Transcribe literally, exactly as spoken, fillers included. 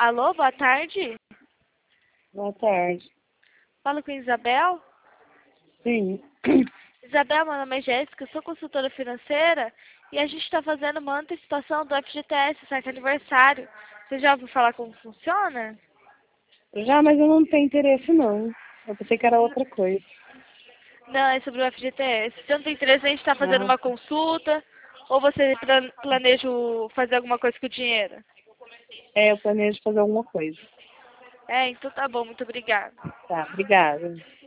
Alô, boa tarde. Boa tarde. Falo com a Isabel. Sim. Isabel, meu nome é Jéssica, eu sou consultora financeira e a gente está fazendo uma antecipação do F G T S, certo aniversário. Você já ouviu falar como funciona? Já, mas eu não tenho interesse, não. Eu pensei que era outra coisa. Não, é sobre o F G T S. Se você não tem interesse, a gente está fazendo Ah, uma consulta ou você plan- planeja o- fazer alguma coisa com o dinheiro? é, eu planejo fazer alguma coisa. É, então tá bom, muito obrigada. Tá, obrigada.